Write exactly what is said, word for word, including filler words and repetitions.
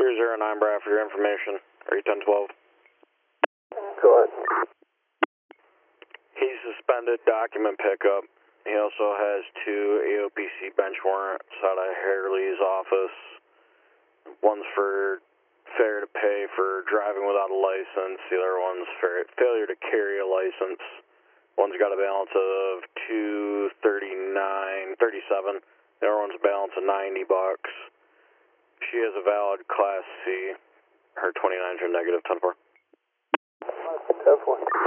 zero zero nine, Brad, for your information. Are you ten twelve? Go ahead. He's suspended document pickup. He also has two A O P C bench warrants out of Harley's office. One's for failure to pay for driving without a license. The other one's for failure to carry a license. One's got a balance of two thirty-nine thirty-seven. The other one's a balance of ninety bucks. She has a valid Class C. Her twenty-nines are negative ten four. ten four.